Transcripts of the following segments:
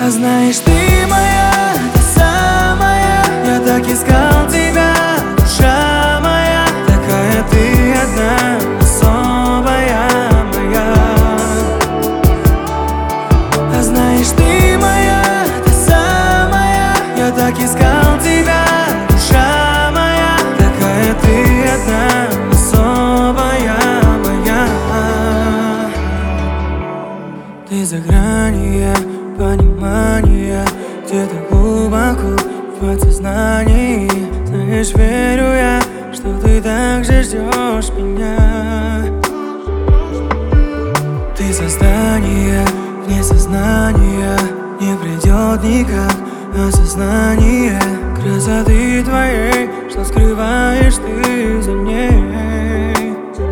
А знаешь, ты моя, та самая. Я так искал тебя, душа моя. Такая ты одна, особая моя. А знаешь, ты моя, та самая. Я так искал тебя, душа моя. Такая ты одна, особая моя. Ты за гранью понимания, где-то глубоко в подсознании. Знаешь, верю я, что ты так же ждешь меня. Ты создание вне сознания, не придет никак осознание красоты твоей, что скрываешь ты за ней.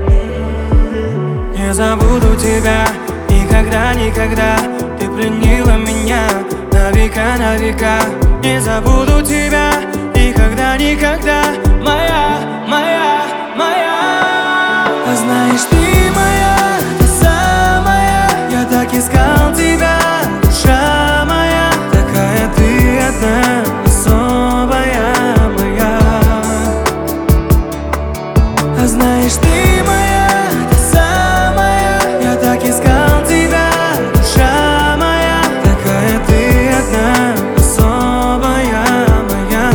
Не забуду тебя никогда, никогда. Ты пленила меня на века, на века. Не забуду тебя никогда, никогда. Моя, моя, моя. А знаешь, ты моя, та самая. Я так искал тебя, душа моя. Такая ты одна, особая моя. А знаешь, ты моя, та самая. Я так искал тебя, душа моя. Такая ты одна, особая моя.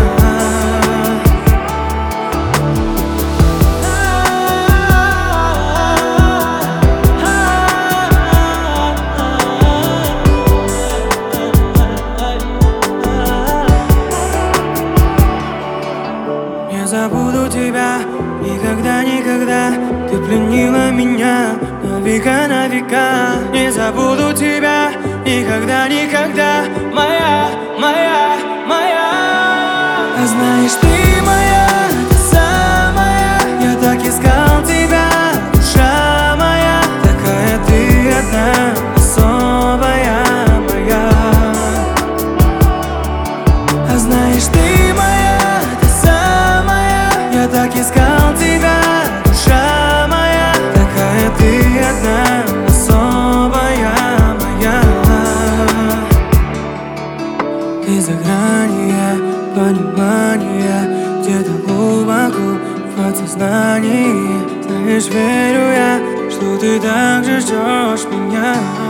Не забуду тебя никогда, никогда. Ты пленила меня на века, на века. Не забуду тебя никогда, никогда. Моя, моя, моя. А знаешь, ты моя, та самая. Я так искал тебя, душа моя. Такая ты одна, особая моя. А знаешь, ты моя, та самая. Я так искал тебя, душа моя. Такая ты одна, особая моя. Ты за гранью понимания, где-то глубоко в подсознании. Знаешь, верю я, что ты так же ждешь меня.